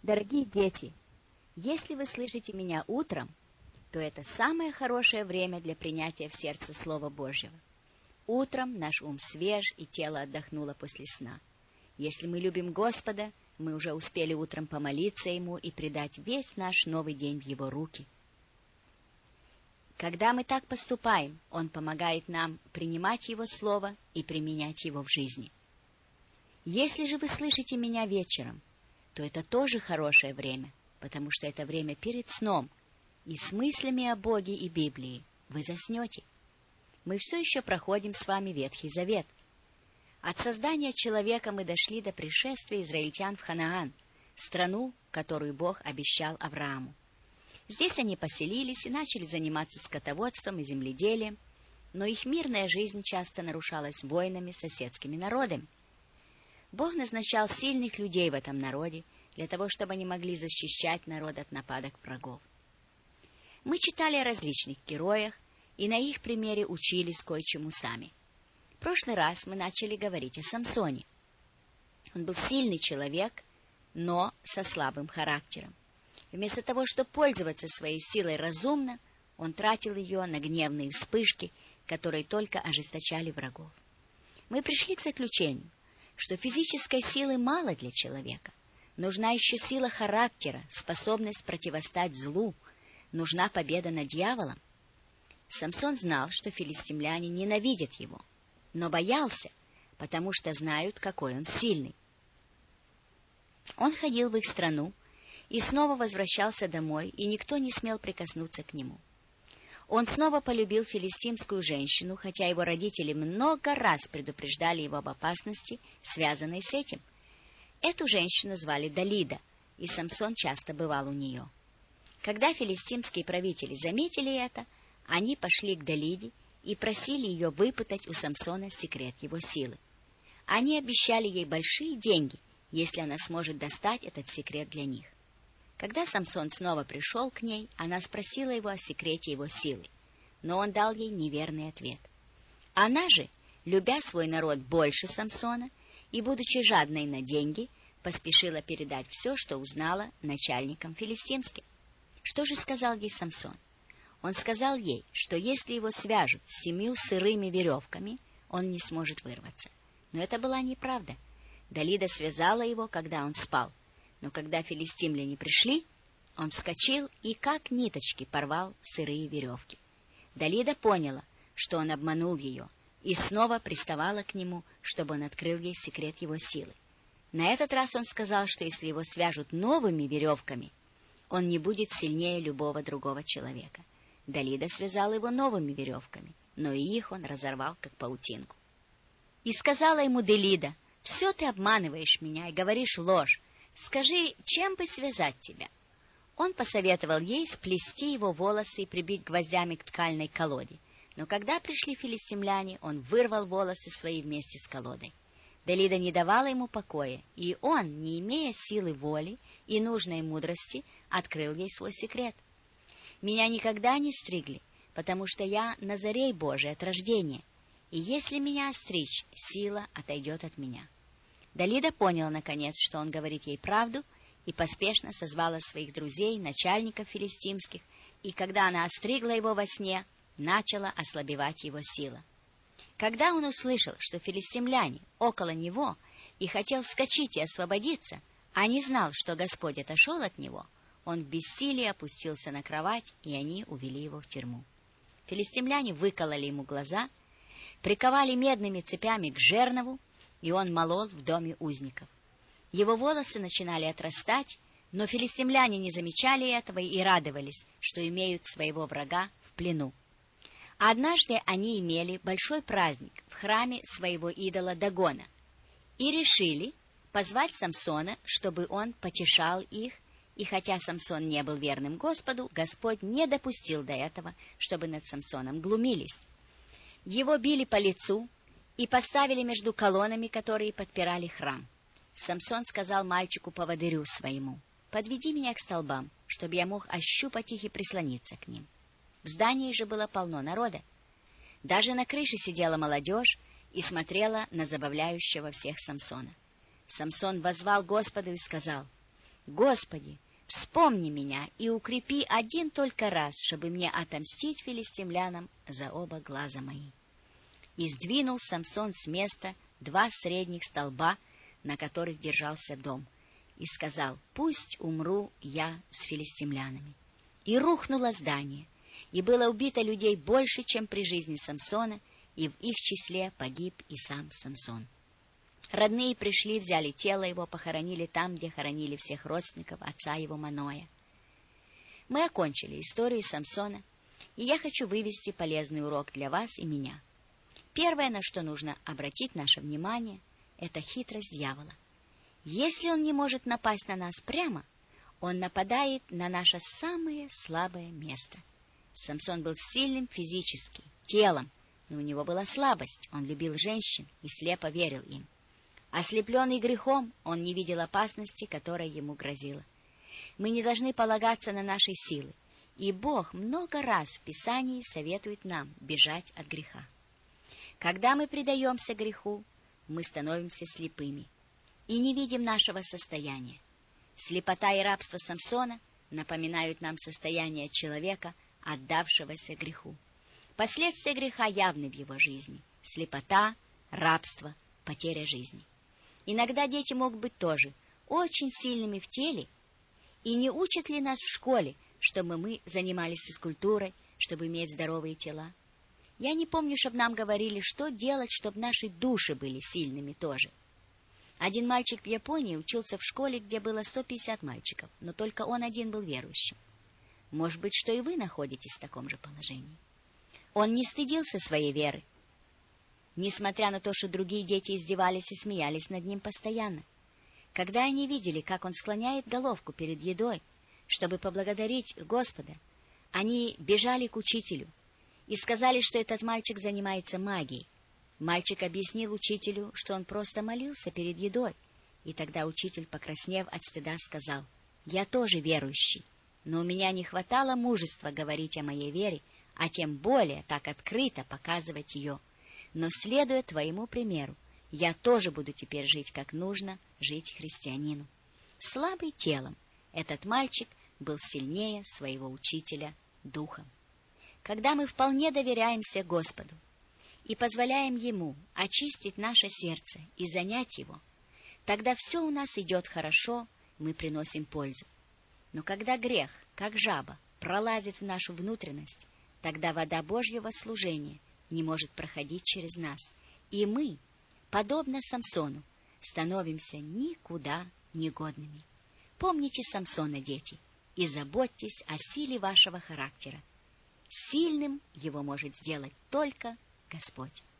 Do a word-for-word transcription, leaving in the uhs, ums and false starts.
Дорогие дети, если вы слышите меня утром, то это самое хорошее время для принятия в сердце Слова Божьего. Утром наш ум свеж, и тело отдохнуло после сна. Если мы любим Господа, мы уже успели утром помолиться Ему и предать весь наш новый день в Его руки. Когда мы так поступаем, Он помогает нам принимать Его Слово и применять его в жизни. Если же вы слышите меня вечером, то это тоже хорошее время, потому что это время перед сном, и с мыслями о Боге и Библии вы заснете. Мы все еще проходим с вами Ветхий Завет. От создания человека мы дошли до пришествия израильтян в Ханаан, страну, которую Бог обещал Аврааму. Здесь они поселились и начали заниматься скотоводством и земледелием, но их мирная жизнь часто нарушалась войнами с соседскими народами. Бог назначал сильных людей в этом народе для того, чтобы они могли защищать народ от нападок врагов. Мы читали о различных героях и на их примере учились кое-чему сами. В прошлый раз мы начали говорить о Самсоне. Он был сильный человек, но со слабым характером. Вместо того, чтобы пользоваться своей силой разумно, он тратил ее на гневные вспышки, которые только ожесточали врагов. Мы пришли к заключению, что физической силы мало для человека. Нужна еще сила характера, способность противостать злу, нужна победа над дьяволом. Самсон знал, что филистимляне ненавидят его, но боялся, потому что знают, какой он сильный. Он ходил в их страну и снова возвращался домой, и никто не смел прикоснуться к нему. Он снова полюбил филистимскую женщину, хотя его родители много раз предупреждали его об опасности, связанной с этим. Эту женщину звали Далида, и Самсон часто бывал у нее. Когда филистимские правители заметили это, они пошли к Далиде и просили ее выпытать у Самсона секрет его силы. Они обещали ей большие деньги, если она сможет достать этот секрет для них. Когда Самсон снова пришел к ней, она спросила его о секрете его силы, но он дал ей неверный ответ. Она же, любя свой народ больше Самсона и, будучи жадной на деньги, поспешила передать все, что узнала, начальникам филистимским. Что же сказал ей Самсон? Он сказал ей, что если его свяжут семью сырыми веревками, он не сможет вырваться. Но это была неправда. Далида связала его, когда он спал. Но когда филистимляне пришли, он вскочил и, как ниточки, порвал сырые веревки. Далида поняла, что он обманул ее, и снова приставала к нему, чтобы он открыл ей секрет его силы. На этот раз он сказал, что если его свяжут новыми веревками, он не будет сильнее любого другого человека. Далида связала его новыми веревками, но и их он разорвал, как паутинку. И сказала ему Далида: «Все ты обманываешь меня и говоришь ложь. Скажи, чем бы связать тебя?» Он посоветовал ей сплести его волосы и прибить гвоздями к ткальной колоде. Но когда пришли филистимляне, он вырвал волосы свои вместе с колодой. Далида не давала ему покоя, и он, не имея силы воли и нужной мудрости, открыл ей свой секрет. «Меня никогда не стригли, потому что я Назарей Божий от рождения, и если меня остричь, сила отойдет от меня». Далида поняла, наконец, что он говорит ей правду, и поспешно созвала своих друзей, начальников филистимских, и когда она остригла его во сне, начала ослабевать его сила. Когда он услышал, что филистимляне около него, и хотел вскочить и освободиться, а не знал, что Господь отошел от него, он в бессилии опустился на кровать, и они увели его в тюрьму. Филистимляне выкололи ему глаза, приковали медными цепями к жернову, и он молол в доме узников. Его волосы начинали отрастать, но филистимляне не замечали этого и радовались, что имеют своего врага в плену. Однажды они имели большой праздник в храме своего идола Дагона и решили позвать Самсона, чтобы он потешал их, и хотя Самсон не был верным Господу, Господь не допустил до этого, чтобы над Самсоном глумились. Его били по лицу и поставили между колоннами, которые подпирали храм. Самсон сказал мальчику-поводырю своему: «Подведи меня к столбам, чтобы я мог ощупать их и прислониться к ним». В здании же было полно народа. Даже на крыше сидела молодежь и смотрела на забавляющего всех Самсона. Самсон воззвал Господу и сказал: Господи, вспомни меня и укрепи один только раз, чтобы мне отомстить филистимлянам за оба глаза мои. И сдвинул Самсон с места два средних столба, на которых держался дом, и сказал: «Пусть умру я с филистимлянами». И рухнуло здание, и было убито людей больше, чем при жизни Самсона, и в их числе погиб и сам Самсон. Родные пришли, взяли тело его, похоронили там, где хоронили всех родственников отца его Маноя. Мы окончили историю Самсона, и я хочу вывести полезный урок для вас и меня. Первое, на что нужно обратить наше внимание, это хитрость дьявола. Если он не может напасть на нас прямо, он нападает на наше самое слабое место. Самсон был сильным физически, телом, но у него была слабость, он любил женщин и слепо верил им. Ослепленный грехом, он не видел опасности, которая ему грозила. Мы не должны полагаться на наши силы, и Бог много раз в Писании советует нам бежать от греха. Когда мы предаемся греху, мы становимся слепыми и не видим нашего состояния. Слепота и рабство Самсона напоминают нам состояние человека, отдавшегося греху. Последствия греха явны в его жизни: слепота, рабство, потеря жизни. Иногда дети могут быть тоже очень сильными в теле, и не учат ли нас в школе, чтобы мы занимались физкультурой, чтобы иметь здоровые тела? Я не помню, чтобы нам говорили, что делать, чтобы наши души были сильными тоже. Один мальчик в Японии учился в школе, где было сто пятьдесят мальчиков, но только он один был верующим. Может быть, что и вы находитесь в таком же положении. Он не стыдился своей веры, несмотря на то, что другие дети издевались и смеялись над ним постоянно. Когда они видели, как он склоняет головку перед едой, чтобы поблагодарить Господа, они бежали к учителю и сказали, что этот мальчик занимается магией. Мальчик объяснил учителю, что он просто молился перед едой, и тогда учитель, покраснев от стыда, сказал: «Я тоже верующий, но у меня не хватало мужества говорить о моей вере, а тем более так открыто показывать ее. Но, следуя твоему примеру, я тоже буду теперь жить, как нужно жить христианину». Слабый телом, этот мальчик был сильнее своего учителя духом. Когда мы вполне доверяемся Господу и позволяем Ему очистить наше сердце и занять его, тогда все у нас идет хорошо, мы приносим пользу. Но когда грех, как жаба, пролазит в нашу внутренность, тогда вода Божьего служения не может проходить через нас, и мы, подобно Самсону, становимся никуда негодными. Помните Самсона, дети, и заботьтесь о силе вашего характера. Сильным его может сделать только Господь.